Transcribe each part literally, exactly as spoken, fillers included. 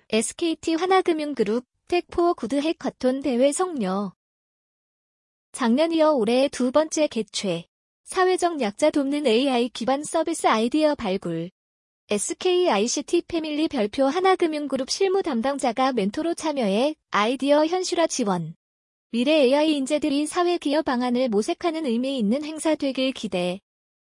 에스케이티 하나금융그룹 텍포어 구드 해커톤 대회 성료. 작년 이어 올해 두 번째 개최. 사회적 약자 돕는 에이아이 기반 서비스 아이디어 발굴. 에스케이아이씨티 패밀리 별표 하나금융그룹 실무 담당자가 멘토로 참여해 아이디어 현실화 지원. 미래 에이아이 인재들이 사회 기여 방안을 모색하는 의미 있는 행사 되길 기대.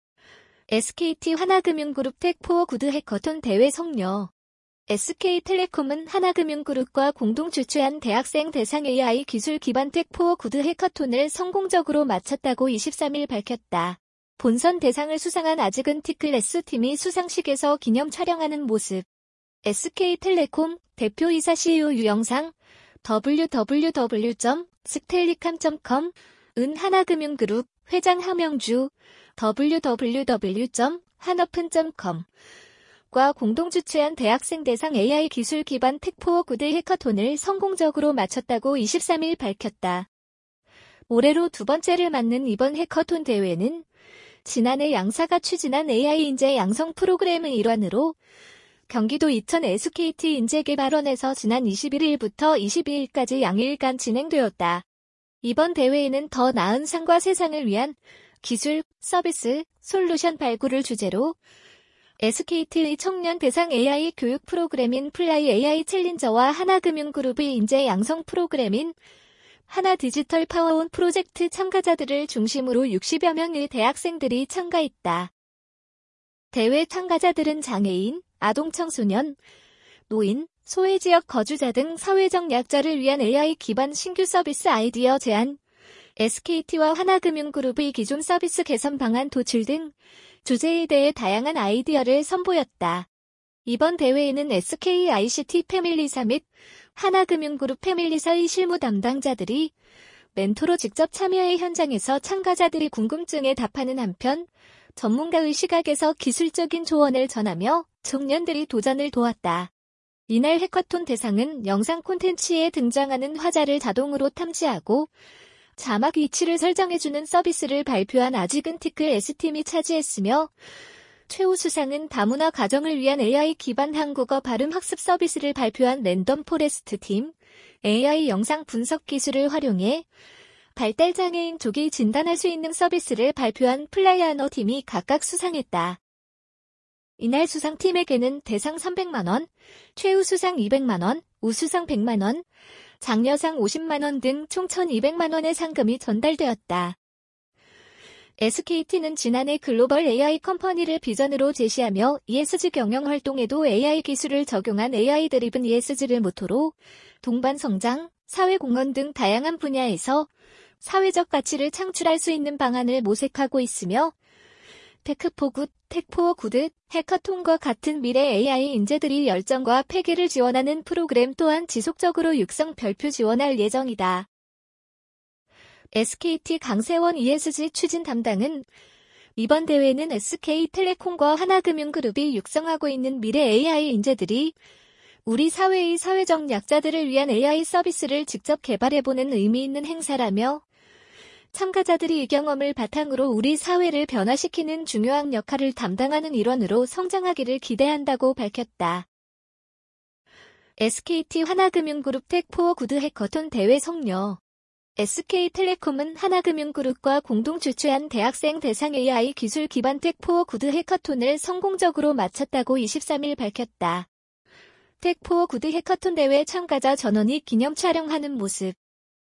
에스케이티 하나금융그룹 텍포어 구드 해커톤 대회 성료. 에스케이텔레콤은 하나금융그룹과 공동 주최한 대학생 대상 에이아이 기술 기반 텍포어 구드 해커톤을 성공적으로 마쳤다고 이십삼일 밝혔다. 본선 대상을 수상한 아직은 티클래스 팀이 수상식에서 기념 촬영하는 모습. 에스케이텔레콤 대표이사 씨이오 유영상 더블유 더블유 더블유 점 스텔리캄 점 컴 은 하나금융그룹 회장 하명주 더블유 더블유 더블유 점 한오픈 점 컴 과 공동 주최한 대학생 대상 에이아이 기술 기반 텍포어 구드 해커톤을 성공적으로 마쳤다고 이십삼일 밝혔다. 올해로 두 번째를 맞는 이번 해커톤 대회는 지난해 양사가 추진한 에이아이 인재 양성 프로그램의 일환으로 경기도 이천 에스케이티 인재개발원에서 지난 이십일일부터 이십이일까지 양일간 진행되었다. 이번 대회에는 더 나은 삶과 세상을 위한 기술, 서비스, 솔루션 발굴을 주제로 에스케이티의 청년 대상 에이아이 교육 프로그램인 플라이 에이아이 챌린저와 하나금융그룹의 인재 양성 프로그램인 하나디지털 파워온 프로젝트 참가자들을 중심으로 육십여 명의 대학생들이 참가했다. 대회 참가자들은 장애인, 아동 청소년, 노인, 소외지역 거주자 등 사회적 약자를 위한 에이아이 기반 신규 서비스 아이디어 제안, 에스케이티와 하나금융그룹의 기존 서비스 개선 방안 도출 등 주제에 대해 다양한 아이디어를 선보였다. 이번 대회에는 에스케이아이씨티 패밀리사 및 하나금융그룹 패밀리사의 실무 담당자들이 멘토로 직접 참여해 현장에서 참가자들이 궁금증에 답하는 한편 전문가의 시각에서 기술적인 조언을 전하며 청년들이 도전을 도왔다. 이날 해커톤 대상은 영상 콘텐츠에 등장하는 화자를 자동으로 탐지하고 자막 위치를 설정해주는 서비스를 발표한 아직은 티클 S팀이 차지했으며 최우수상은 다문화 가정을 위한 에이아이 기반 한국어 발음 학습 서비스를 발표한 랜덤 포레스트 팀, 에이아이 영상 분석 기술을 활용해 발달장애인 조기 진단할 수 있는 서비스를 발표한 플라이아너 팀이 각각 수상했다. 이날 수상팀에게는 대상 삼백만 원, 최우수상 이백만 원, 우수상 백만 원, 장려상 오십만 원 등 총 천이백만 원의 상금이 전달되었다. 에스케이티는 지난해 글로벌 에이아이 컴퍼니를 비전으로 제시하며 이에스지 경영 활동에도 에이아이 기술을 적용한 에이아이 드리븐 이에스지를 모토로 동반 성장, 사회 공헌 등 다양한 분야에서 사회적 가치를 창출할 수 있는 방안을 모색하고 있으며 테크포굿, 텍포어 구드, 해커톤과 같은 미래 에이아이 인재들이 열정과 패기를 지원하는 프로그램 또한 지속적으로 육성 별표 지원할 예정이다. 에스케이티 강세원 이에스지 추진 담당은 이번 대회는 에스케이텔레콤과 하나금융그룹이 육성하고 있는 미래 에이아이 인재들이 우리 사회의 사회적 약자들을 위한 에이아이 서비스를 직접 개발해보는 의미 있는 행사라며 참가자들이 이 경험을 바탕으로 우리 사회를 변화시키는 중요한 역할을 담당하는 일원으로 성장하기를 기대한다고 밝혔다. 에스케이티 하나금융그룹 텍포어 구드 해커톤 대회 성료. 에스케이텔레콤은 하나금융그룹과 공동 주최한 대학생 대상 에이아이 기술 기반 텍포어 구드 해커톤을 성공적으로 마쳤다고 이십삼일 밝혔다. 텍포어 구드 해커톤 대회 참가자 전원이 기념 촬영하는 모습.